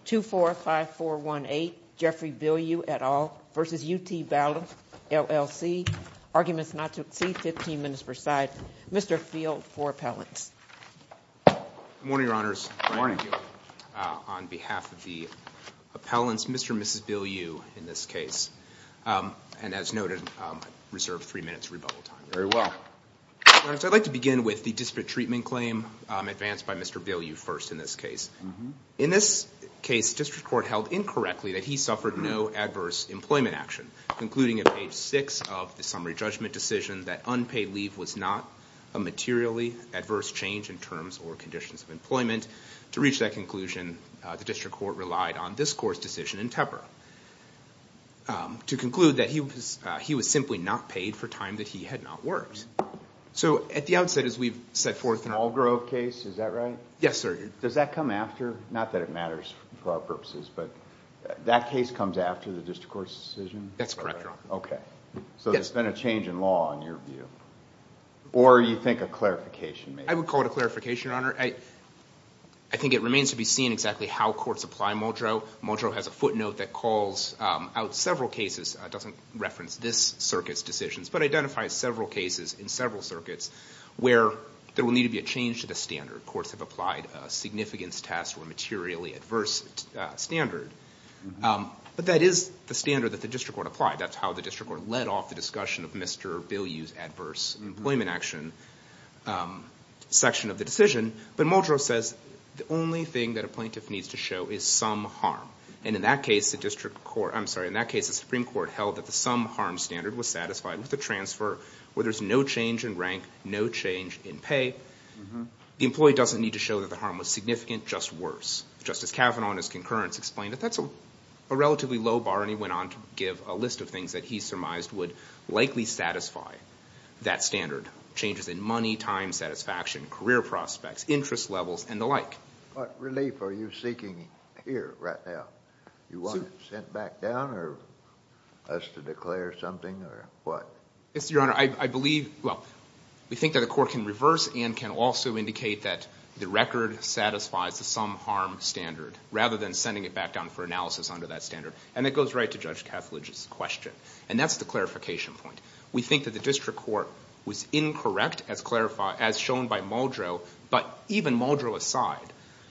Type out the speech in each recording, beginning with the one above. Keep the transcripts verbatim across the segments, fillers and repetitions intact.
two four five four one eight, Jeffrey Bilyeu et al. Versus U T Balance, L L C. Arguments not to exceed fifteen minutes per side. Mister Field for appellants. Good morning, Your Honors. Good morning. Uh, on behalf of the appellants, Mister and Missus Bilyeu in this case. Um, and as noted, um, I reserve three minutes rebuttal time. Very well. Your Honors, I'd like to begin with the disparate treatment claim um, advanced by Mister Bilyeu first in this case. Mm-hmm. In this case, District Court held incorrectly that he suffered no adverse employment action, concluding at page six of the summary judgment decision that unpaid leave was not a materially adverse change in terms or conditions of employment. To reach that conclusion, uh, the District Court relied on this Court's decision in Tepper um, to conclude that he was uh, he was simply not paid for time that he had not worked. So at the outset, as we've set forth in our Mulgrove case, is that right? Yes, sir. Does that come after? Not that it matters for our purposes, but that case comes after the District Court's decision? That's correct, Your Honor. Okay. So Yes. there's been a change in law in your view? Or you think a clarification maybe? I would call it a clarification, Your Honor. I, I think it remains to be seen exactly how courts apply Muldrow. Muldrow has a footnote that calls um, out several cases, uh, doesn't reference this circuit's decisions, but identifies several cases in several circuits where there will need to be a change to the standard. Courts have applied a significance test or materially adverse uh, standard. Mm-hmm. Um, but that is the standard that the District Court applied. That's how the District Court led off the discussion of Mister Bilyeu's adverse mm-hmm. employment action um, section of the decision. But Muldrow says the only thing that a plaintiff needs to show is some harm. And in that case, the District Court, I'm sorry, in that case, the Supreme Court held that the some harm standard was satisfied with a transfer where there's no change in rank, no change in pay. Mm-hmm. The employee doesn't need to show that the harm was significant, just worse. Justice Kavanaugh in his concurrence explained that that's a, a relatively low bar, and he went on to give a list of things that he surmised would likely satisfy that standard. Changes in money, time, satisfaction, career prospects, interest levels, and the like. What relief are you seeking here right now? You want so, it sent back down, or us to declare something, or what? Yes, Your Honor, I, I believe, well, we think that the court can reverse and can also indicate that the record satisfies the some harm standard rather than sending it back down for analysis under that standard. And that goes right to Judge Kethledge's question. And that's the clarification point. We think that the district court was incorrect as clarified, as shown by Muldrow, but even Muldrow aside,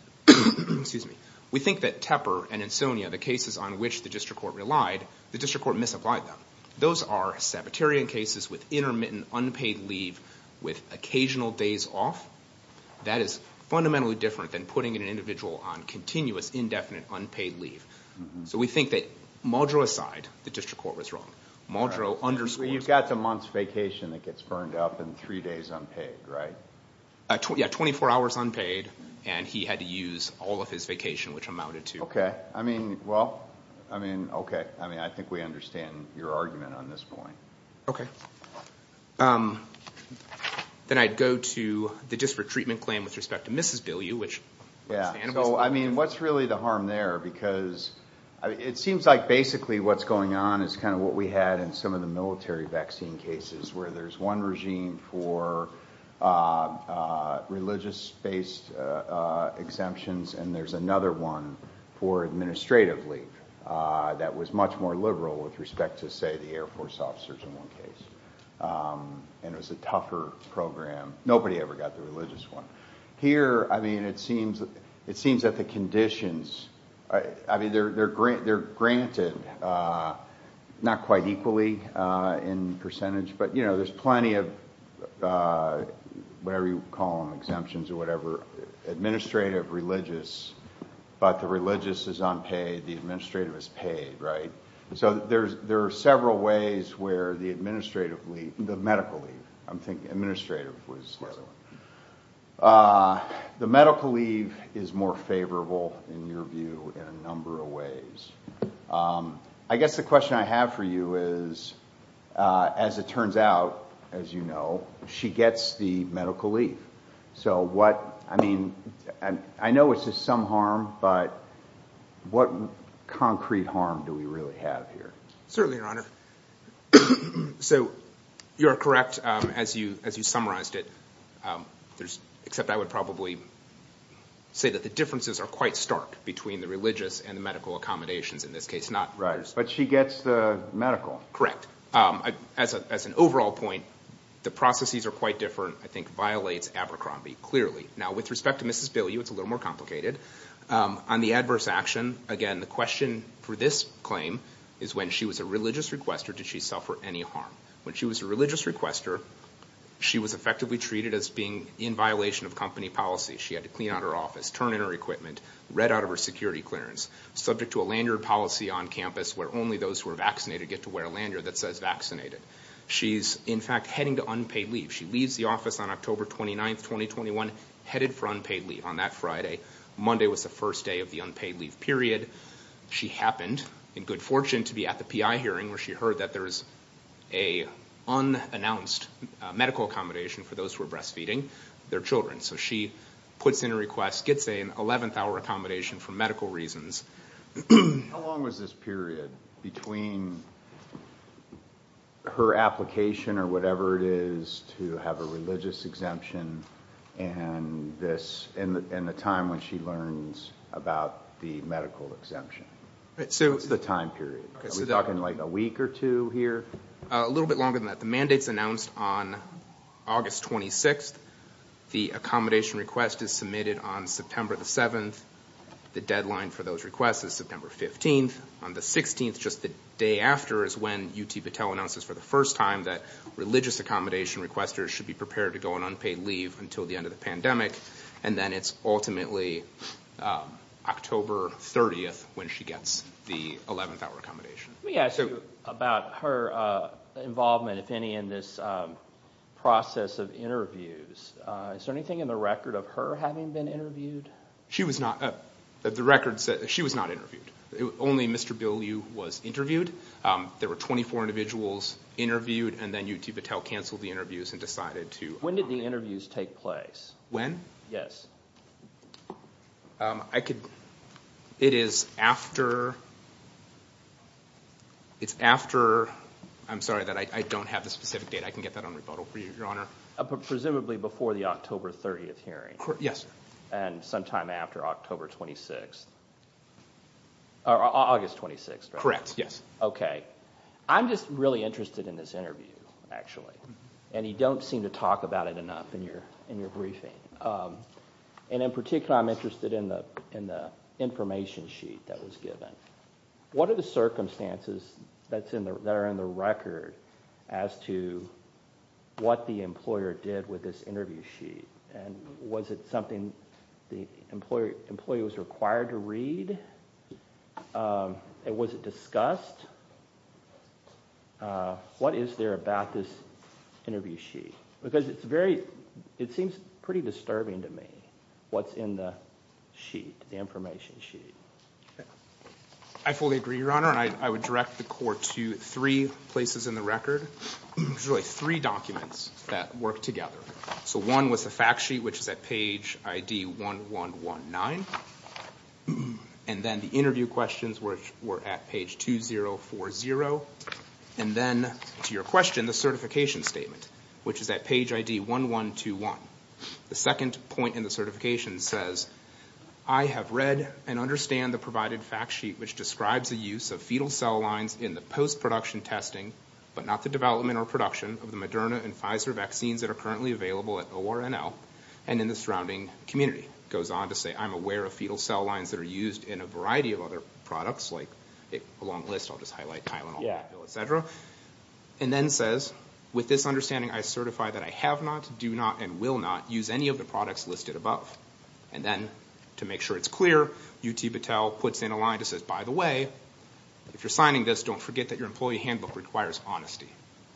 excuse me, we think that Tepper and Insonia, the cases on which the district court relied, the district court misapplied them. Those are Sabbatarian cases with intermittent unpaid leave with occasional days off. That is fundamentally different than putting an individual on continuous, indefinite, unpaid leave. Mm-hmm. So we think that Muldrow aside, the district court was wrong. Muldrow right. underscores. Well, you've got the month's vacation that gets burned up and three days unpaid, right? Uh, tw- yeah, twenty-four hours unpaid, and he had to use all of his vacation, which amounted to. Okay. I mean, well, I mean, okay. I mean, I think we understand your argument on this point. Okay. Um, then I'd go to the disparate treatment claim with respect to Missus Bilyeu, which. Yeah. So, I mean, what's really the harm there? Because I mean, it seems like basically what's going on is kind of what we had in some of the military vaccine cases, where there's one regime for uh, uh, religious-based uh, uh, exemptions, and there's another one for administrative leave uh, that was much more liberal with respect to, say, the Air Force officers in one case. Um, and it was a tougher program. Nobody ever got the religious one. Here, I mean, it seems it seems that the conditions, I, I mean, they're they're grant, they're granted uh, not quite equally uh, in percentage, but you know, there's plenty of uh, whatever you call them, exemptions or whatever, administrative, religious, but the religious is unpaid, the administrative is paid, right? So there's there are several ways where the administrative leave, the medical leave, I'm thinking administrative was the other one. Uh, the medical leave is more favorable in your view in a number of ways. Um, I guess the question I have for you is, uh, as it turns out, as you know, she gets the medical leave. So what, I mean, I, I know it's just some harm, but what concrete harm do we really have here? Certainly, Your Honor. So you're correct um, as you as you summarized it. Um, there's, except I would probably say that the differences are quite stark between the religious and the medical accommodations in this case. Not right, but she gets the medical. Correct. Um, I, as, a, as an overall point, the processes are quite different. I think violates Abercrombie, clearly. Now, with respect to Missus Bilyeu, it's a little more complicated. Um, on the adverse action, again, the question for this claim is when she was a religious requester, did she suffer any harm? When she was a religious requester, she was effectively treated as being in violation of company policy. She had to clean out her office, turn in her equipment, read out of her security clearance, subject to a lanyard policy on campus where only those who are vaccinated get to wear a lanyard that says vaccinated. She's, in fact, heading to unpaid leave. She leaves the office on October twenty-ninth, twenty twenty-one, headed for unpaid leave on that Friday. Monday was the first day of the unpaid leave period. She happened, in good fortune, to be at the P I hearing where she heard that there's a unannounced uh, medical accommodation for those who are breastfeeding their children. So she puts in a request, gets an eleventh hour accommodation for medical reasons. How long was this period between her application or whatever it is to have a religious exemption and this, and the, and the time when she learns about the medical exemption? Right, so what's the time period? Okay, Are so we the, talking like a week or two here? Uh, a little bit longer than that. The mandate's announced on August twenty-sixth. The accommodation request is submitted on September the seventh. The deadline for those requests is September fifteenth. On the sixteenth, just the day after, is when U T Battelle announces for the first time that religious accommodation requesters should be prepared to go on unpaid leave until the end of the pandemic. And then it's ultimately um, October thirtieth when she gets the eleventh hour accommodation. Let me ask so, you about her uh, involvement, if any, in this um, process of interviews. Uh, is there anything in the record of her having been interviewed? She was not. Uh, the record said she was not interviewed. It, only Mister Bilyeu was interviewed. Um, there were twenty-four individuals interviewed, and then U T Battelle canceled the interviews and decided to. When did the interviews take place? When? Yes. Um, I could. It is after. It's after. I'm sorry that I, I don't have the specific date. I can get that on rebuttal for you, Your Honor. Uh, presumably before the October thirtieth hearing. Yes, sir. And sometime after October twenty-sixth. Or August twenty-sixth, right? Correct, yes. Okay. I'm just really interested in this interview, actually. And you don't seem to talk about it enough in your in your briefing. Um, and in particular, I'm interested in the in the information sheet that was given. What are the circumstances that's in the that are in the record as to what the employer did with this interview sheet? And was it something the employer employee was required to read? Um, and was it discussed? Uh, what is there about this interview sheet? Because it's very, it seems pretty disturbing to me what's in the sheet, the information sheet. I fully agree, Your Honor, and I, I would direct the court to three places in the record. There's really three documents that work together. So one was the fact sheet, which is at page I D one one one nine. And then the interview questions, which were at page two zero four zero. And then, to your question, the certification statement, which is at page I D one one two one. The second point in the certification says, I have read and understand the provided fact sheet which describes the use of fetal cell lines in the post-production testing, but not the development or production of the Moderna and Pfizer vaccines that are currently available at O R N L and in the surrounding community. It goes on to say, I'm aware of fetal cell lines that are used in a variety of other products, like a long list, I'll just highlight Tylenol, yeah. et cetera. And then says, with this understanding, I certify that I have not, do not, and will not use any of the products listed above. And then, to make sure it's clear, U T Battelle puts in a line that says, by the way, if you're signing this, don't forget that your employee handbook requires honesty.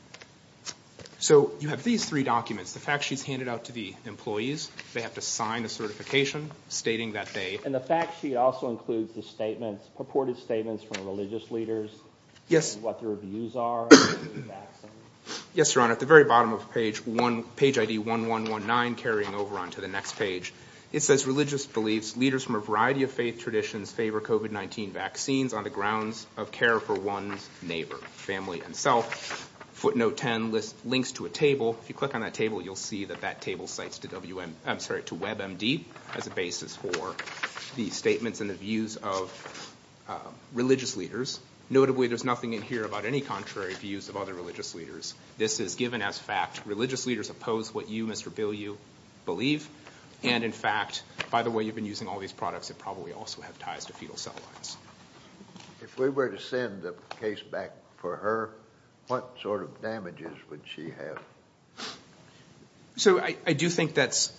So you have these three documents. The fact sheet's handed out to the employees. They have to sign a certification stating that they... And the fact sheet also includes the statements, purported statements from religious leaders. Yes. And what their views are. Yes, Your Honor. At the very bottom of page one, page I D one one one nine, carrying over onto the next page, it says religious beliefs, leaders from a variety of faith traditions favor COVID nineteen vaccines on the grounds of care for one's neighbor, family, and self. Footnote ten lists links to a table. If you click on that table, you'll see that that table cites to W M. I'm sorry, to WebMD as a basis for the statements and the views of uh, religious leaders. Notably, there's nothing in here about any contrary views of other religious leaders. This is given as fact. Religious leaders oppose what you, Mister Bilyeu, believe. And in fact, by the way you've been using all these products, it probably also have ties to fetal cell lines. If we were to send the case back for her, what sort of damages would she have? So I, I do think that's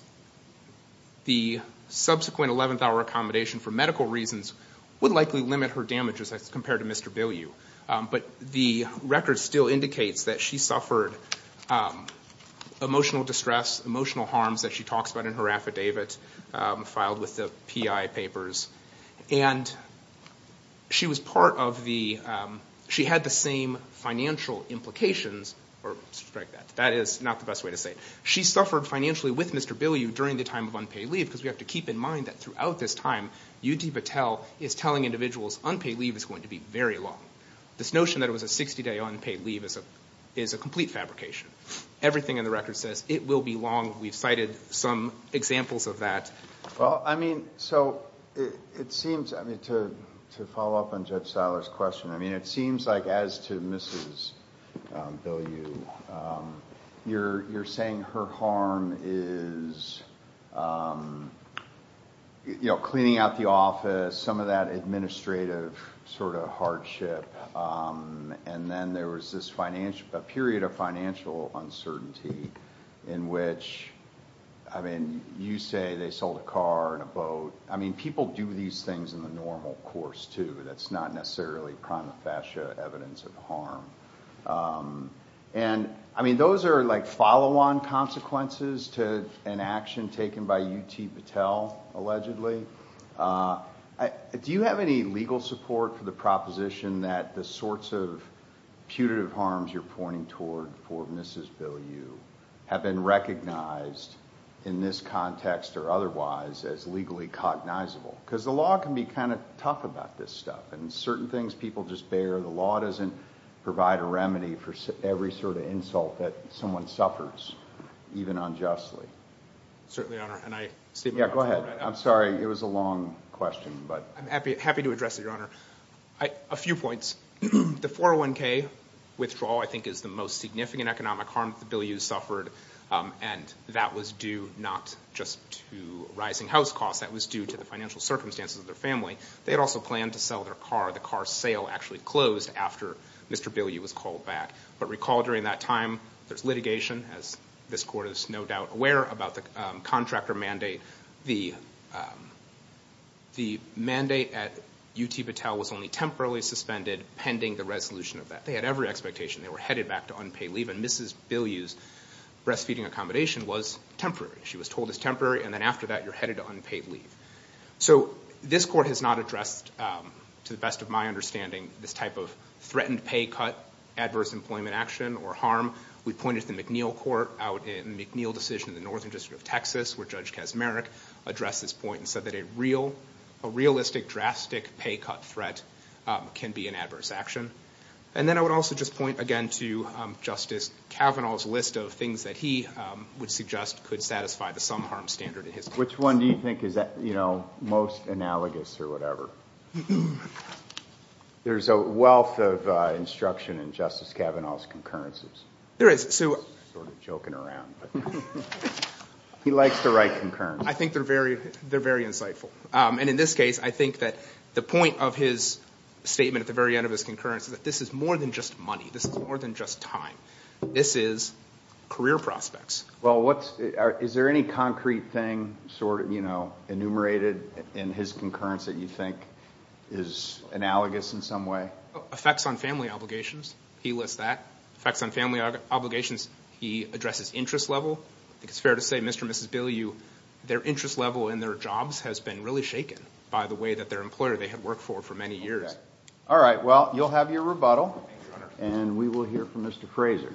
the subsequent eleventh hour accommodation for medical reasons would likely limit her damages as compared to Mister Bilyeu. Um, but the record still indicates that she suffered um, emotional distress, emotional harms that she talks about in her affidavit um, filed with the P I papers. And she was part of the um, – she had the same financial implications – or strike that. That is not the best way to say it. She suffered financially with Mister Bilyeu during the time of unpaid leave because we have to keep in mind that throughout this time, U T Patel is telling individuals unpaid leave is going to be very long. This notion that it was a sixty-day unpaid leave is a is a complete fabrication. Everything in the record says it will be long. We've cited some examples of that. Well, I mean, so it, it seems, I mean, to to follow up on Judge Seiler's question, I mean, it seems like as to Missus Um, Bilyeu, um, you're you're saying her harm is, um, you know, cleaning out the office, some of that administrative sort of hardship, um, and then there was this financial a period of financial uncertainty in which, I mean, you say they sold a car and a boat. I mean, people do these things in the normal course too. That's not necessarily prima facie evidence of harm. Um, and, I mean, those are like follow-on consequences to an action taken by U T Patel, allegedly. Uh, I, do you have any legal support for the proposition that the sorts of putative harms you're pointing toward for Missus Bilyeu have been recognized in this context or otherwise as legally cognizable? Because the law can be kind of tough about this stuff, and certain things people just bear. The law doesn't provide a remedy for every sort of insult that someone suffers, even unjustly. Certainly, Your Honor. And I state yeah, go ahead. Right. I'm sorry, it was a long question, but I'm happy happy to address it, Your Honor. I, a few points. The four oh one k withdrawal, I think, is the most significant economic harm that the Bilyeu suffered, um, and that was due not just to rising house costs. That was due to the financial circumstances of their family. They had also planned to sell their car. The car sale actually closed after Mister Bilyeu was called back. But recall during that time, there's litigation, as this court is no doubt aware, about the um, contractor mandate. The um, the mandate at U T Patel was only temporarily suspended pending the resolution of that. They had every expectation. They were headed back to unpaid leave, and Missus Bilyeu's breastfeeding accommodation was temporary. She was told it's temporary, and then after that, you're headed to unpaid leave. So this court has not addressed, um, to the best of my understanding, this type of threatened pay cut, adverse employment action, or harm. We pointed to the McNeil court out in the McNeil decision in the Northern District of Texas, where Judge Kaczmarek addressed this point and said that a real, a realistic, drastic pay cut threat um, can be an adverse action. And then I would also just point again to um, Justice Kavanaugh's list of things that he um, would suggest could satisfy the some harm standard in his case. Which one do you think is, you know, most analogous or whatever? There's a wealth of uh, instruction in Justice Kavanaugh's concurrences. There is. So, sort of joking around, but he likes to write concurrences. I think they're very, they're very insightful. Um, and in this case, I think that the point of his statement at the very end of his concurrence is that this is more than just money. This is more than just time. This is career prospects. Well, what's are, is there any concrete thing sort of, you know, enumerated in his concurrence that you think is analogous in some way? Effects on family obligations. He lists that. Effects on family obligations. He addresses interest level. I think it's fair to say Mister and Missus Bilyeu, their interest level in their jobs has been really shaken by the way that their employer they had worked for for many years. Okay. All right. Well, you'll have your rebuttal, and we will hear from Mister Fraser.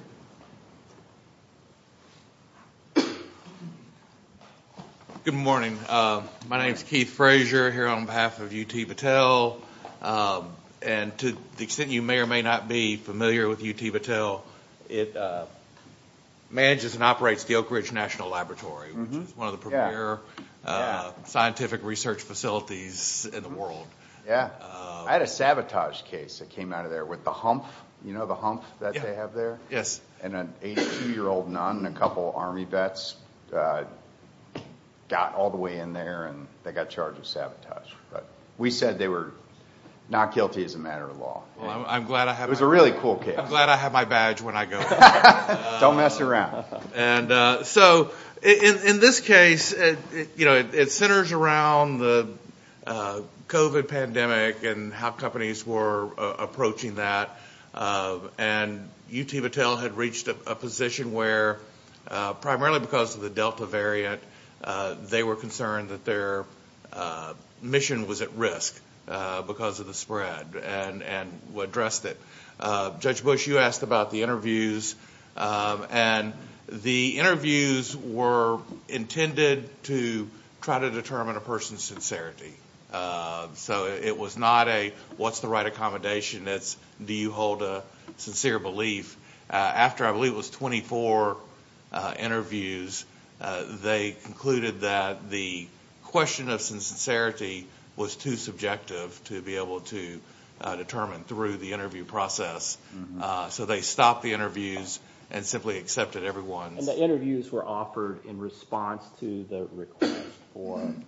Good morning. Uh, my name is Keith Fraser, here on behalf of U T Patel. Um, and to the extent you may or may not be familiar with U T Patel, it uh, manages and operates the Oak Ridge National Laboratory, which mm-hmm. is one of the premier yeah. Uh, yeah. scientific research facilities in the world. Yeah. Uh, I had a sabotage case that came out of there with the hump. You know the hump that yeah. they have there? Yes. And an eighty-two-year-old nun and a couple Army vets uh, got all the way in there, and they got charged with sabotage. But we said they were not guilty as a matter of law. Well, I'm, I'm glad I have. It was my, a really cool case. I'm glad I have my badge when I go. uh, Don't mess around. And uh, so, in in this case, it, it, you know, it, it centers around the uh, COVID pandemic and how companies were uh, approaching that. Uh, and U T Battelle had reached a, a position where, uh, primarily because of the Delta variant, uh, they were concerned that their uh, mission was at risk uh, because of the spread, and, and addressed it. Uh, Judge Bush, you asked about the interviews, um, and the interviews were intended to try to determine a person's sincerity. Uh, so it was not a what's the right accommodation. It's do you hold a sincere belief. Uh, after I believe it was twenty-four uh, interviews, uh, they concluded that the question of sincerity was too subjective to be able to uh, determine through the interview process. Mm-hmm. Uh, so they stopped the interviews and simply accepted everyone's. And the interviews were offered in response to the request for um,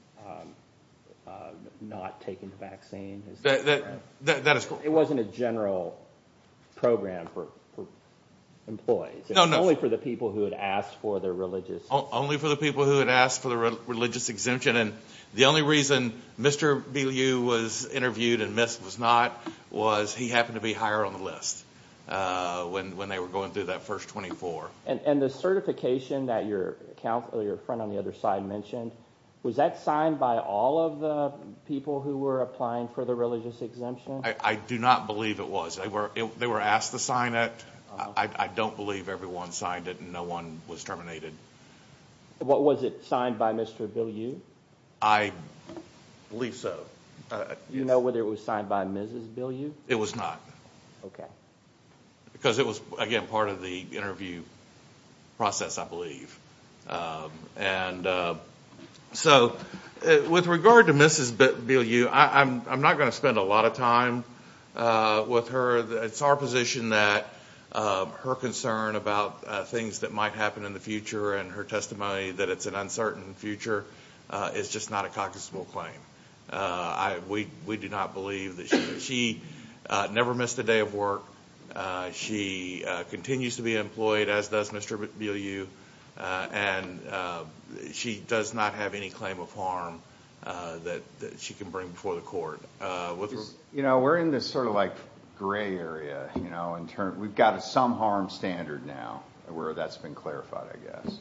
Uh, not taking the vaccine. Is that, that, right? that, that is correct. It wasn't a general program for, for employees. It no, was no. only for the people who had asked for their religious. O- only for the people who had asked for the re- religious exemption. And the only reason Mister Bilyeu was interviewed and Miss was not was he happened to be higher on the list uh, when when they were going through that first twenty-four. And and the certification that your counsel, your friend on the other side mentioned, was that signed by all of the people who were applying for the religious exemption? I, I do not believe it was. They were it, they were asked to sign it. Uh-huh. I, I don't believe everyone signed it, and no one was terminated. What was it signed by Mister Bilyeu? I believe so. Uh, you yes. know whether it was signed by Missus Bilyeu? It was not. Okay. Because it was again part of the interview process, I believe, um, and. Uh, So, uh, with regard to Missus Bilyeu, I, I'm, I'm not going to spend a lot of time uh, with her. It's our position that uh, her concern about uh, things that might happen in the future and her testimony that it's an uncertain future uh, is just not a cognizable claim. Uh, I, we, we do not believe that she, she uh, never missed a day of work. Uh, she uh, continues to be employed, as does Mister Bilyeu. Uh, and uh, she does not have any claim of harm uh, that, that she can bring before the court. Uh, with you know, we're in this sort of like gray area. You know, in term, we've got a some harm standard now, where that's been clarified, I guess,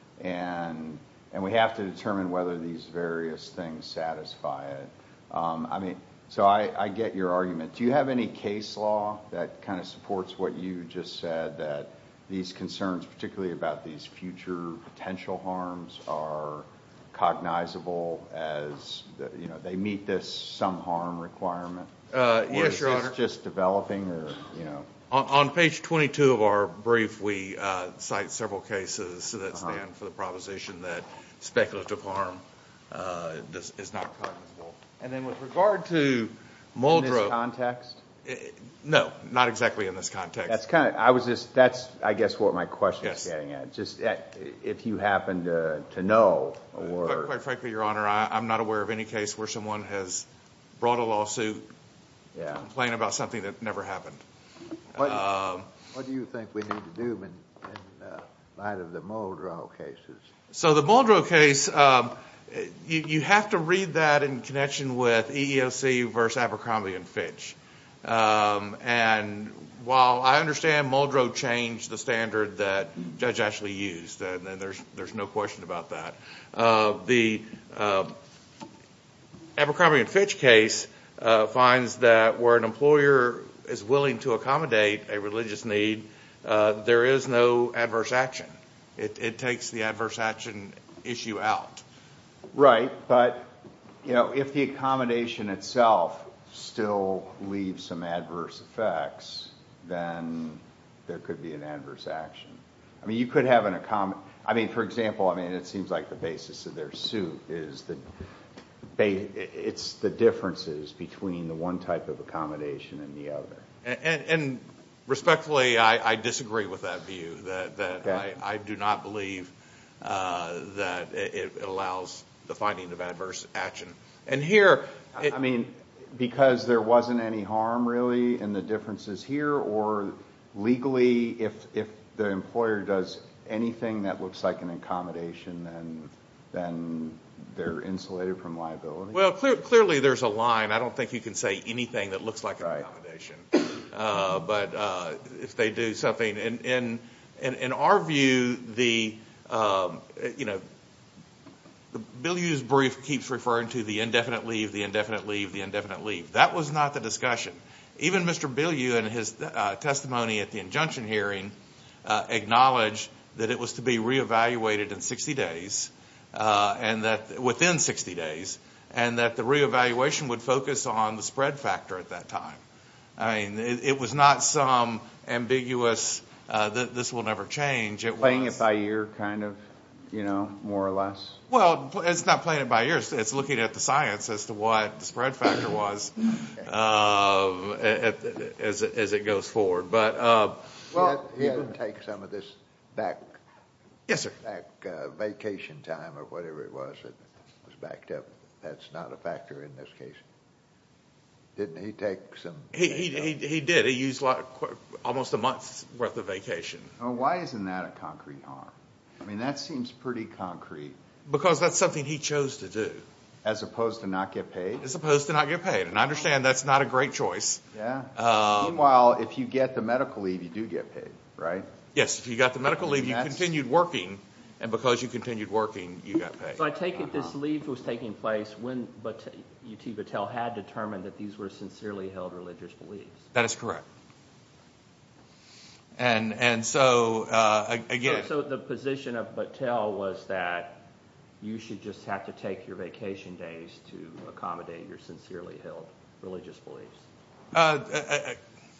and and we have to determine whether these various things satisfy it. Um, I mean, so I, I get your argument. Do you have any case law that kind of supports what you just said, that these concerns, particularly about these future potential harms, are cognizable as, the, you know, they meet this some harm requirement? Uh, or yes, is Your this Honor. just developing, or, you know? On, on page twenty-two of our brief, we uh, cite several cases that stand uh-huh. for the proposition that speculative harm uh, does, is not cognizable. And then with regard to Muldrow. In this context? No, not exactly in this context. That's kind of, I was just, that's, I guess, what my question yes. is getting at. Just at, if you happen to, to know, or. Quite, quite frankly, Your Honor, I, I'm not aware of any case where someone has brought a lawsuit, yeah. complain about something that never happened. What, um, what do you think we need to do in, in uh, light of the Muldrow cases? So the Muldrow case, um, you, you have to read that in connection with E E O C versus Abercrombie and Fitch. Um, and while I understand Muldrow changed the standard that Judge Ashley used, and, and there's there's no question about that, uh, the uh, Abercrombie and Fitch case uh, finds that where an employer is willing to accommodate a religious need, uh, there is no adverse action. It, it takes the adverse action issue out. Right, but, you know, if the accommodation itself still leaves some adverse effects, then there could be an adverse action. I mean, you could have an accom. I mean, for example, I mean, it seems like the basis of their suit is the, it's the differences between the one type of accommodation and the other. And, and, and respectfully, I, I disagree with that view. That that Okay. I, I do not believe uh, that it, it allows the finding of adverse action. And here, it, I mean, because there wasn't any harm really in the differences here, or legally, if if the employer does anything that looks like an accommodation, then then they're insulated from liability. well, clear, clearly there's a line. I don't think you can say anything that looks like an Right. accommodation. Uh, but uh, if they do something, in in in, in our view, the um, you know. The Bilyeu's brief keeps referring to the indefinite leave, the indefinite leave, the indefinite leave. That was not the discussion. Even Mister Bilyeu in his uh, testimony at the injunction hearing uh, acknowledged that it was to be reevaluated in sixty days, uh, and that within sixty days, and that the reevaluation would focus on the spread factor at that time. I mean, it, it was not some ambiguous, uh, th- this will never change. It Playing was, it by ear, kind of, you know, more or less. Well, it's not playing it by ear. It's looking at the science as to what the spread factor was uh, at, at, as, it, as it goes forward. But uh, Well, he had, he had to take some of this back, yes, sir. back uh, vacation time or whatever it was that was backed up. That's not a factor in this case. Didn't he take some? He he, he he did. He used like almost a month's worth of vacation. Oh, why isn't that a concrete harm? I mean, that seems pretty concrete. Because that's something he chose to do. As opposed to not get paid? As opposed to not get paid. And I understand that's not a great choice. Yeah. Um, Meanwhile, if you get the medical leave, you do get paid, right? Yes, if you got the medical leave, you That's- continued working, and because you continued working, you got paid. So I take it this leave was taking place when but U T Battelle had determined that these were sincerely held religious beliefs. That is correct. And and so uh, again, So, so the position of Battelle was that you should just have to take your vacation days to accommodate your sincerely held religious beliefs. uh, uh,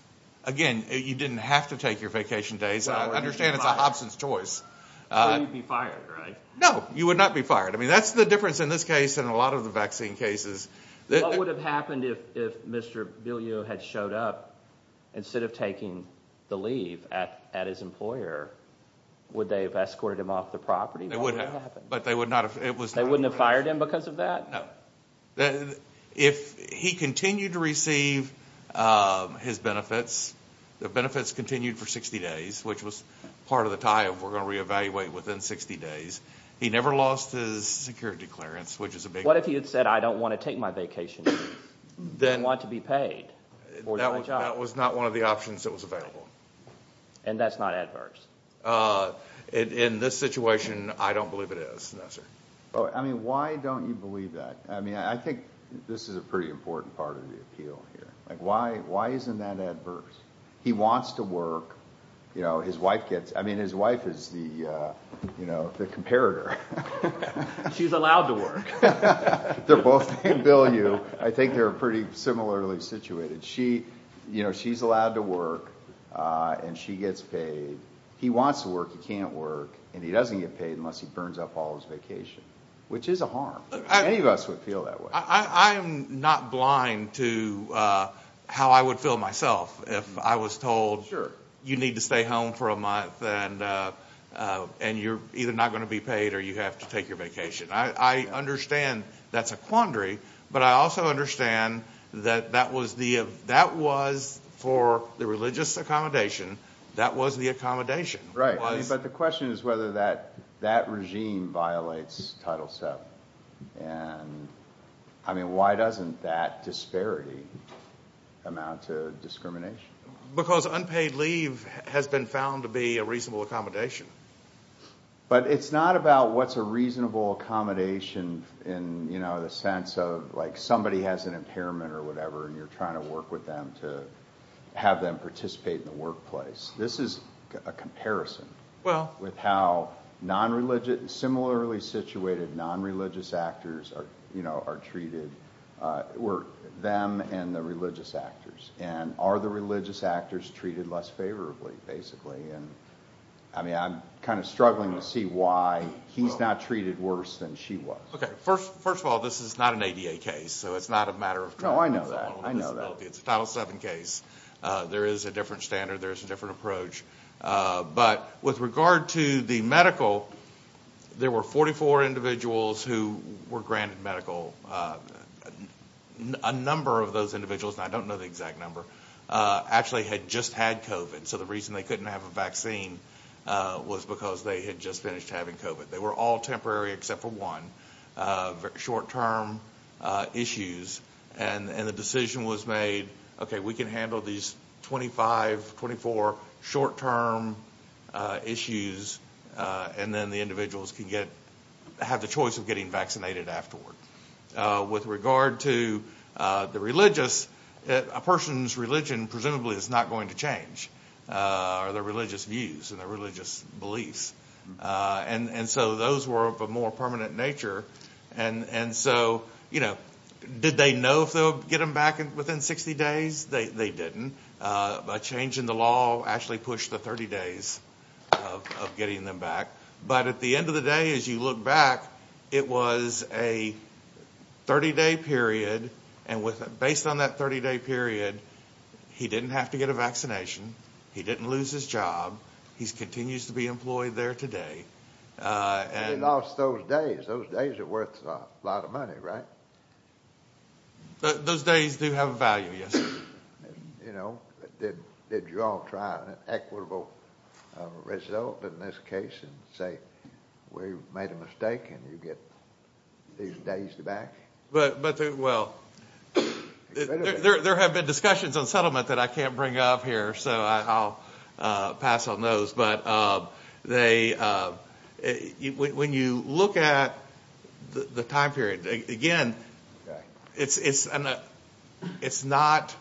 again, you didn't have to take your vacation days. Well, I or you'd understand be it's a fired. Hobson's choice. Or Uh, you'd be fired, right? no, you would not be fired. I mean, that's the difference in this case and a lot of the vaccine cases. That- What would have happened if, if Mister Bilyeu had showed up instead of taking the leave at, at his employer? Would they have escorted him off the property? They What would have, happened? but they would not have. It was They not- wouldn't have fired him because of that? No. The- If he continued to receive um, his benefits, the benefits continued for sixty days, which was part of the tie of we're going to reevaluate within sixty days. He never lost his security clearance, which is a big. What if he had said, I don't want to take my vacation leave. I then want to be paid for that my was, job. that was not one of the options that was available. And that's not adverse. Uh, in, in this situation, I don't believe it is. No, sir. Oh, I mean, why don't you believe that? I mean, I think this is a pretty important part of the appeal here. Like, why why isn't that adverse? He wants to work. You know, his wife gets, I mean, his wife is the, uh, you know, the comparator. She's allowed to work. They're both named Bilyeu. I think they're pretty similarly situated. She, you know, she's allowed to work, uh, and she gets paid. He wants to work, he can't work, and he doesn't get paid unless he burns up all his vacation, which is a harm. I- Any of us would feel that way. I, I am not blind to uh, how I would feel myself if I was told Sure. you need to stay home for a month and uh, uh, and you're either not going to be paid or you have to take your vacation. I, I understand that's a quandary, but I also understand that that was the that was for the religious accommodation. That was the accommodation. Right. I mean, Was- but the question is whether that that regime violates Title seven. And, I mean, why doesn't that disparity amount to discrimination? because unpaid leave has been found to be a reasonable accommodation. But it's not about what's a reasonable accommodation in, you know, the sense of like somebody has an impairment or whatever and you're trying to work with them to have them participate in the workplace. This is a comparison Well, with how non-religious, similarly situated non-religious actors are, you know, are treated uh, were them and the religious actors. And are the religious actors treated less favorably, basically? And I mean, I'm kind of struggling to see why he's not treated worse than she was. Okay, first, first of all, this is not an A D A case, so it's not a matter of No, I know trying to that. solve I know that. disability. It's a Title seven case. Uh, there is a different standard. There's a different approach. Uh, but with regard to the medical, there were forty-four individuals who were granted medical. Uh, a number of those individuals, and I don't know the exact number, uh, actually had just had COVID. So the reason they couldn't have a vaccine uh, was because they had just finished having COVID. They were all temporary except for one, uh, short-term uh, issues. And, and the decision was made, okay, we can handle these twenty-five, twenty-four short-term uh, issues, uh, and then the individuals can get have the choice of getting vaccinated afterward. Uh, with regard to uh, the religious, uh, a person's religion presumably is not going to change, uh, or their religious views and their religious beliefs. Uh, and, and so those were of a more permanent nature. And, and so, you know, did they know if they'll get them back in, within sixty days? They, they didn't. Uh, a change in the law actually pushed the thirty days of, of getting them back. But at the end of the day, as you look back, it was a thirty-day period, and with based on that thirty-day period, he didn't have to get a vaccination. He didn't lose his job. He continues to be employed there today. Uh, and he lost those days. Those days are worth a lot of money, right? Th- those days do have a value, yes. You know, did did you all try an equitable uh, result in this case and say we made a mistake and you get these days back? But but the, well, there, there there have been discussions on settlement that I can't bring up here, so I, I'll uh, pass on those. But uh, they uh, it, when you look at the, the time period again, Okay. it's it's an it's not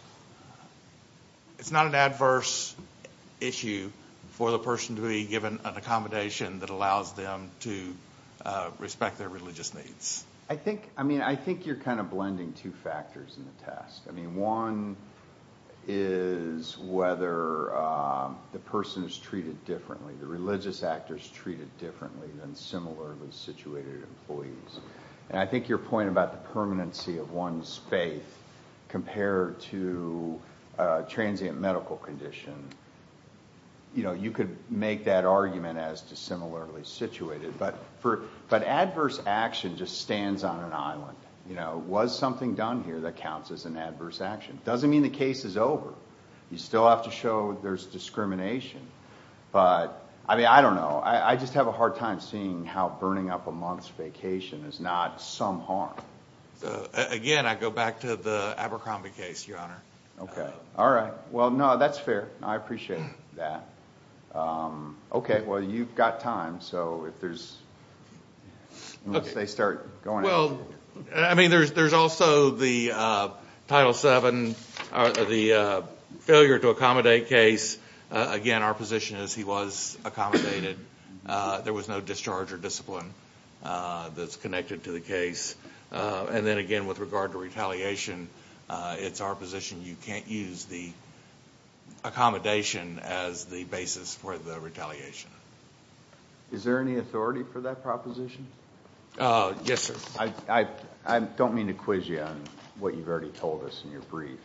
it's not an adverse issue for the person to be given an accommodation that allows them to uh, respect their religious needs. I think, I mean, I think you're kind of blending two factors in the test. I mean, one is whether um, the person is treated differently, the religious actor is treated differently than similarly situated employees. And I think your point about the permanency of one's faith compared to a transient medical condition, you know, you could make that argument as to similarly situated, but for but adverse action just stands on an island. You know, was something done here that counts as an adverse action? Doesn't mean the case is over. You still have to show there's discrimination. But I mean, I don't know. I, I just have a hard time seeing how burning up a month's vacation is not some harm. So again, I go back to the Abercrombie case, Your Honor. Okay. All right. Well, no, that's fair. I appreciate that. Um, okay, well, you've got time, so if there's, unless Okay. they start going. Well, I mean, there's there's also the uh, Title seven, or the uh, failure to accommodate case. Uh, again, our position is he was accommodated. Uh, there was no discharge or discipline uh, that's connected to the case. Uh, and then again, with regard to retaliation, uh, it's our position you can't use the accommodation as the basis for the retaliation. Is there any authority for that proposition? Uh, yes, sir. I, I, I don't mean to quiz you on what you've already told us in your brief.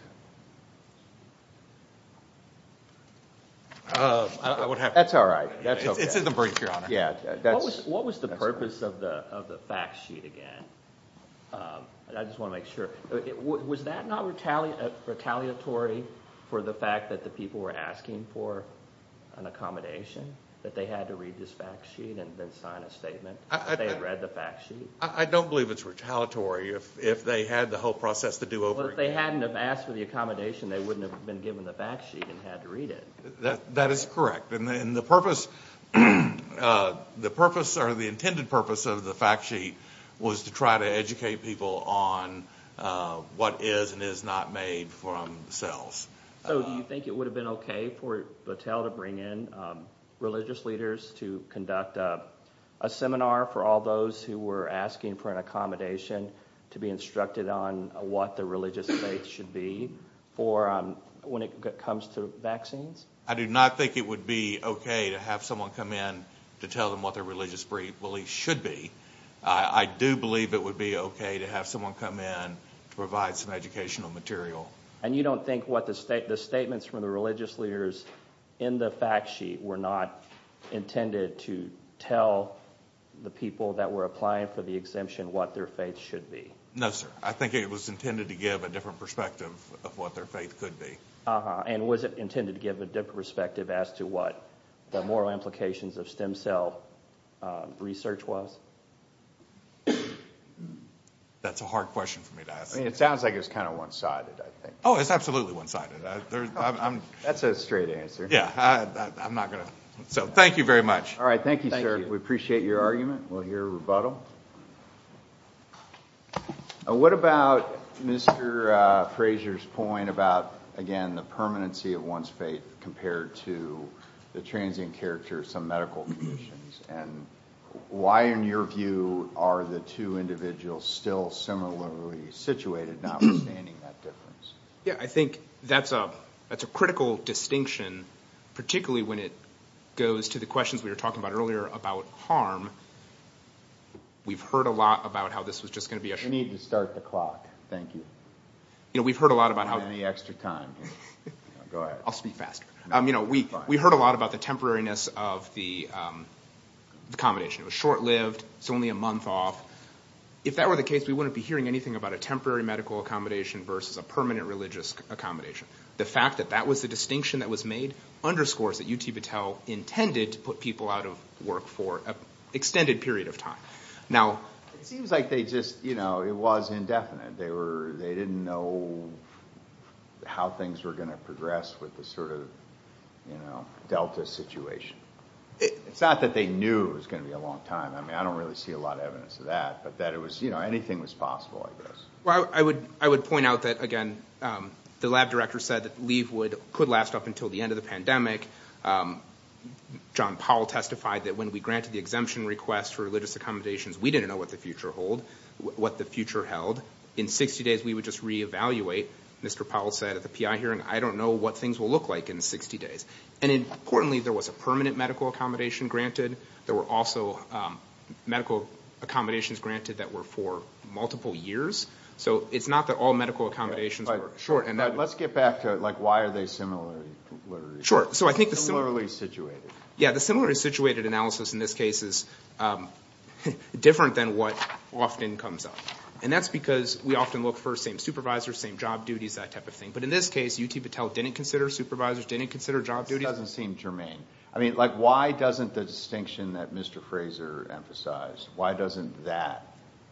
Uh, I, I would have. That's all right. That's it's, okay. it's in the brief, Your Honor. Yeah, that's. What was what was the that's purpose fine. of the of the fact sheet again? Um, and I just want to make sure. It, w- was that not retali- uh, retaliatory for the fact that the people were asking for an accommodation, that they had to read this fact sheet and then sign a statement I- that I- they had I- read the fact sheet? I, I don't believe it's retaliatory if if they had the whole process to do over Well, if they again. hadn't have asked for the accommodation, they wouldn't have been given the fact sheet and had to read it. That that is correct, and the, and the purpose, uh, the purpose or the intended purpose of the fact sheet was to try to educate people on uh, what is and is not made from cells. So do you think it would have been okay for Battelle to bring in um, religious leaders to conduct a, a seminar for all those who were asking for an accommodation to be instructed on uh, what the religious faith should be for um, when it g- comes to vaccines? I do not think it would be okay to have someone come in to tell them what their religious beliefs should be. Uh, I do believe it would be okay to have someone come in to provide some educational material. And you don't think what the state, the statements from the religious leaders in the fact sheet were not intended to tell the people that were applying for the exemption what their faith should be? No, sir. I think it was intended to give a different perspective of what their faith could be. Uh-huh. And was it intended to give a different perspective as to what the moral implications of stem cell uh, research was? That's a hard question for me to ask. I mean, it sounds like it was kind of one-sided, I think. Oh, it's absolutely one-sided. I, there, I'm, I'm, That's a straight answer. yeah, I, I, I'm not going to. So thank you very much. All right, thank you, Thank sir. you. We appreciate your argument. We'll hear a rebuttal. Uh, what about Mister Uh, Fraser's point about, again, the permanency of one's faith compared to the transient character of some medical conditions? And why, in your view, are the two individuals still similarly situated, notwithstanding that difference? Yeah, I think that's a that's a critical distinction, particularly when it goes to the questions we were talking about earlier about harm. We've heard a lot about how this was just going to be a. We need to start the clock. Thank you. You know, we've heard a lot about how. Any extra time here? No, go ahead. I'll speak faster. Um, you know, we we heard a lot about the temporariness of the um, accommodation. It was short-lived. It's only a month off. If that were the case, we wouldn't be hearing anything about a temporary medical accommodation versus a permanent religious accommodation. The fact that that was the distinction that was made underscores that U T Battelle intended to put people out of work for an extended period of time. Now, it seems like they just, you know, it was indefinite. They were, they didn't know how things were going to progress with the sort of, you know, Delta situation. It, it's not that they knew it was going to be a long time. I mean, I don't really see a lot of evidence of that, but that it was, you know, anything was possible, I guess. Well, I, I would I would point out that, again, um, the lab director said that leave would could last up until the end of the pandemic. Um, John Powell testified that when we granted the exemption request for religious accommodations, we didn't know what the future hold, what the future held. In sixty days, we would just reevaluate. Mister Powell said at the P I hearing, I don't know what things will look like in sixty days. And importantly, there was a permanent medical accommodation granted. There were also um, medical accommodations granted that were for multiple years. So it's not that all medical accommodations but, were short. And but that let's get back to, like, why are they similarly, sure. So I think the sim- similarly situated? Yeah, the similarly situated analysis in this case is um, different than what often comes up. And that's because we often look for same supervisors, same job duties, that type of thing. But in this case, U T Battelle didn't consider supervisors, didn't consider job This duties. doesn't seem germane. I mean, like, why doesn't the distinction that Mister Fraser emphasized, why doesn't that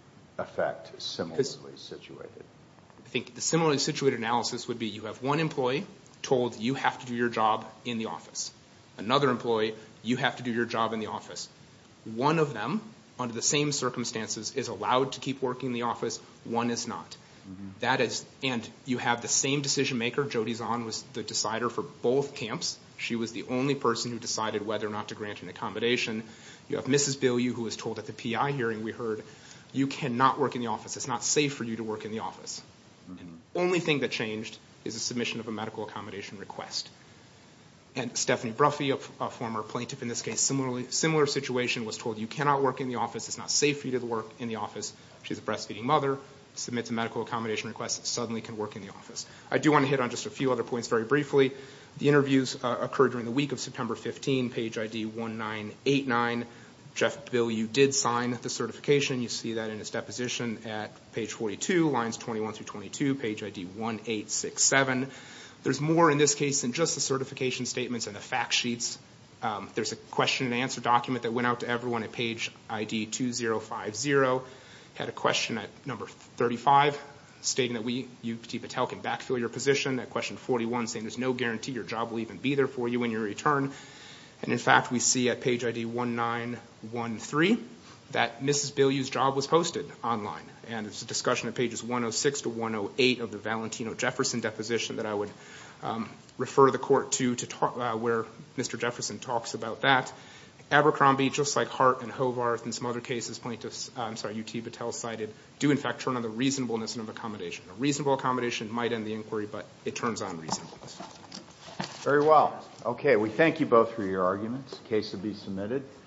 affect similarly situated? I think the similarly situated analysis would be you have one employee told you have to do your job in the office. Another employee, you have to do your job in the office. One of them, under the same circumstances, is allowed to keep working in the office. One is not. Mm-hmm. That is, and you have the same decision maker. Jody Zahn was the decider for both camps. She was the only person who decided whether or not to grant an accommodation. You have Missus Bilyeu, who was told at the P I hearing we heard, you cannot work in the office. It's not safe for you to work in the office. Mm-hmm. And the only thing that changed is the submission of a medical accommodation request. And Stephanie Bruffy, a, a former plaintiff in this case, similarly similar situation, was told you cannot work in the office. It's not safe for you to work in the office. She's a breastfeeding mother, submits a medical accommodation request, suddenly can work in the office. I do want to hit on just a few other points very briefly. The interviews uh, occurred during the week of September fifteenth, page I D one nine eight nine. Jeff Bilyeu did sign the certification. You see that in his deposition at page forty-two, lines twenty-one through twenty-two, page I D one eight six seven. There's more in this case than just the certification statements and the fact sheets. Um, there's a question and answer document that went out to everyone at page I D two zero five zero. Had a question at number thirty-five stating that we, U T Battelle, can backfill your position. At question forty-one saying there's no guarantee your job will even be there for you when you return. And in fact, we see at page I D one nine one three that Missus Bilyeu's job was posted online. And there's a discussion at pages one oh six to one oh eight of the Valentino Jefferson deposition that I would um, refer the court to, to talk, uh, where Mister Jefferson talks about that. Abercrombie, just like Hart and Hovarth and some other cases plaintiffs, uh, I'm sorry, U T Battelle cited, do in fact turn on the reasonableness of accommodation. A reasonable accommodation might end the inquiry, but it turns on reasonableness. Very well. Okay, we thank you both for your arguments. The case will be submitted.